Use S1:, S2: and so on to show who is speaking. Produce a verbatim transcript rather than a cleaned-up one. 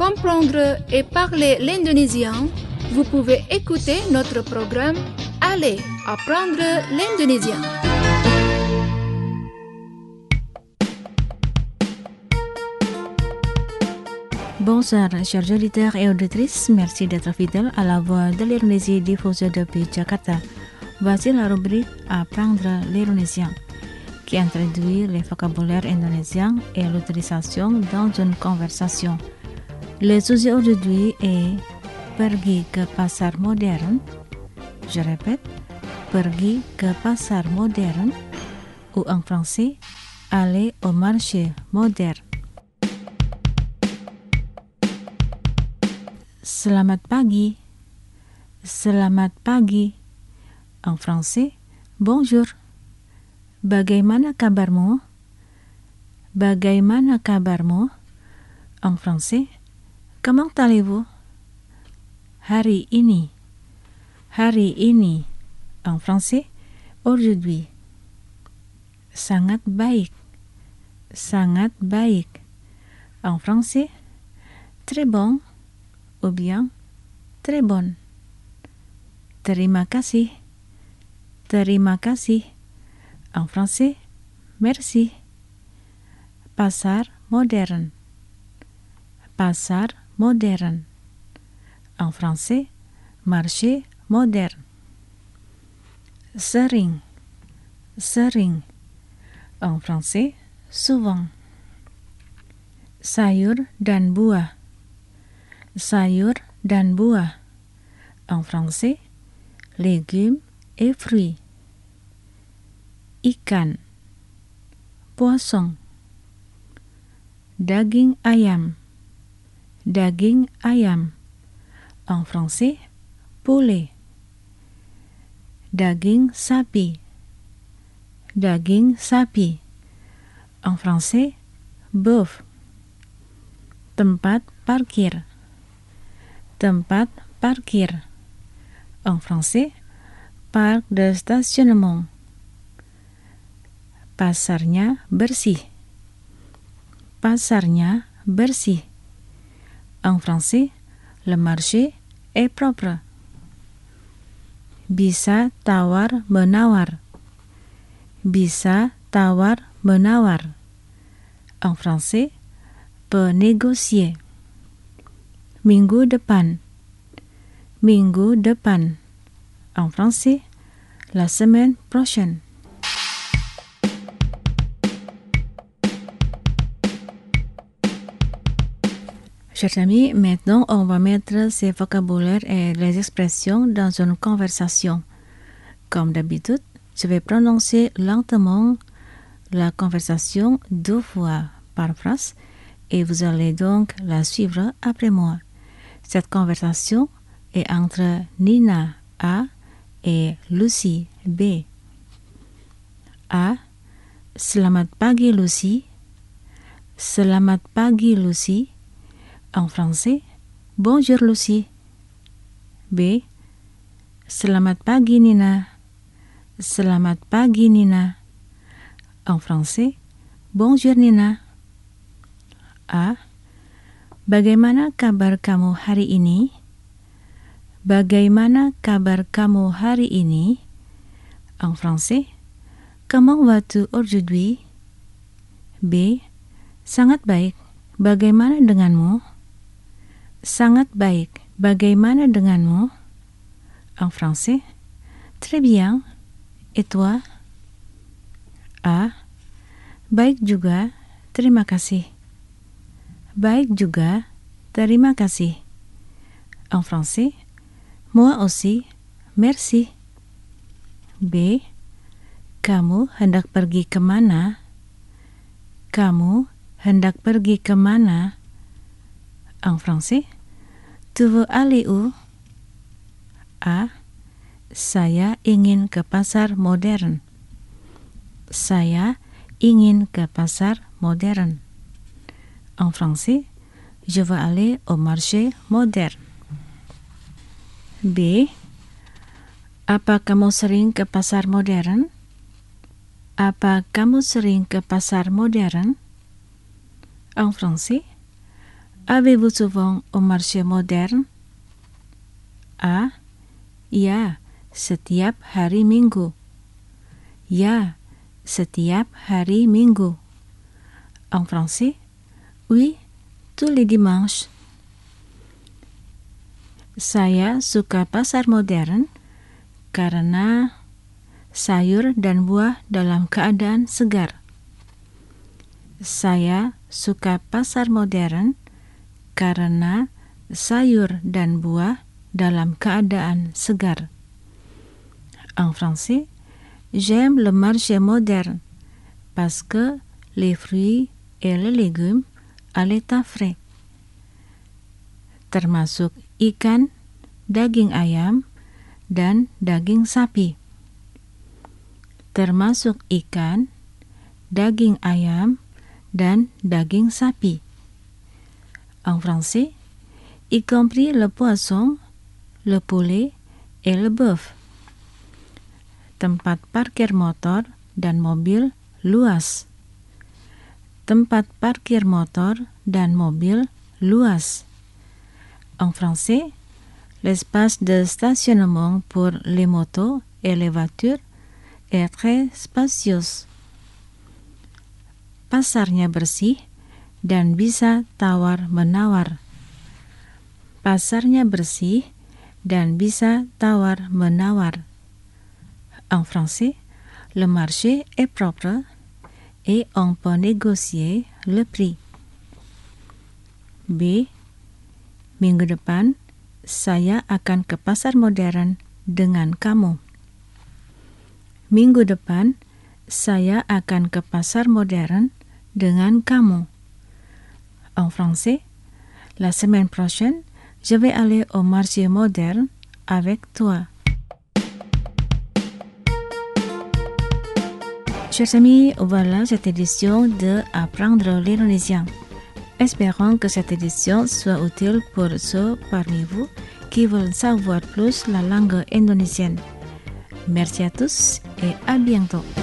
S1: comprendre et parler l'indonésien, vous pouvez écouter notre programme Allez apprendre l'indonésien.
S2: Bonsoir, chers auditeurs et auditrices. Merci d'être fidèles à la voix de l'Indonésie diffusée depuis Jakarta. Voici la rubrique Apprendre l'indonésien, qui introduit les vocabulaires indonésiens et l'utilisation dans une conversation. Le sujet aujourd'hui est pergi ke pasar modern. Je répète, pergi ke pasar modern, ou en français, aller au marché moderne. Selamat pagi. Selamat pagi. En français, bonjour. Bagaimana kabarmu? Bagaimana kabarmu? En français, comment allez-vous? Hari ini. Hari ini. En français, aujourd'hui. Sangat baik. Sangat baik. En français, très bon. Ou bien, très bonne. Terima kasih. Terima kasih. En français, merci. Pasar modern. Pasar modern. En français, marché modern. Sering. Sering. En français, souvent. Sayur dan buah. Sayur dan buah. En français, légumes et fruits. Ikan. Poisson. Daging ayam. Daging ayam. En français, poulet. Daging sapi. Daging sapi. En français, bœuf. Tempat parkir. Tempat parkir. En français, parc de stationnement. Pasarnya bersih. Pasarnya bersih. En français, le marché est propre. Bisa tawar menawar. Bisa tawar menawar. En français, peut négocier. Minggu depan. Minggu depan. En français, la semaine prochaine. Chers amis, maintenant on va mettre ces vocabulaires et les expressions dans une conversation. Comme d'habitude, je vais prononcer lentement la conversation deux fois par phrase et vous allez donc la suivre après moi. Cette conversation est entre Nina A et Lucy B. A. Selamat pagi Lucy. Selamat pagi Lucy. En français, bonjour Lucy. B. Selamat pagi Nina. Selamat pagi Nina. En français, bonjour Nina. A. Bagaimana kabar kamu hari ini? Bagaimana kabar kamu hari ini? En français, comment vas-tu aujourd'hui? B. Sangat baik. Bagaimana denganmu? Sangat baik. Bagaimana denganmu? En français, très bien. Et toi? A. Baik juga. Terima kasih. Baik juga, terima kasih. En français, moi aussi, merci. B. Kamu hendak pergi kemana? Kamu hendak pergi kemana? En français, tu veux aller où? A. Saya ingin ke pasar modern. Saya ingin ke pasar modern. En français, je veux aller au marché moderne. B. Apa kamu sering ke pasar modern? Apa kamu sering ke pasar modern? En français, Avez-vous souvent au marché moderne? A. Ya, setiap hari Minggu. Ya, setiap hari Minggu. En français, oui, tous les dimanches. Saya suka pasar modern karena sayur dan buah dalam keadaan segar. Saya suka pasar modern karena sayur dan buah dalam keadaan segar. En français, j'aime le marché moderne parce que les fruits et les légumes à l'état frais, termasuk ikan, daging ayam, dan daging sapi. Termasuk ikan, daging ayam, dan daging sapi. En français, y compris le poisson, le poulet, et le bœuf. Tempat parkir motor dan mobil luas. Tempat parkir motor dan mobil luas. En français, l'espace de stationnement pour les motos et les voitures est très spacieux. Pasarnya bersih dan bisa tawar-menawar. Pasarnya bersih dan bisa tawar-menawar. En français, le marché est propre et on peut négocier le prix. B. Minggu depan, saya akan ke pasar modern dengan kamu. Minggu depan, saya akan ke pasar modern dengan kamu. En français, la semaine prochaine, je vais aller au marché moderne avec toi. Chers amis, voilà cette édition de Apprendre l'Indonésien. Espérons que cette édition soit utile pour ceux parmi vous qui veulent savoir plus la langue indonésienne. Merci à tous et à bientôt.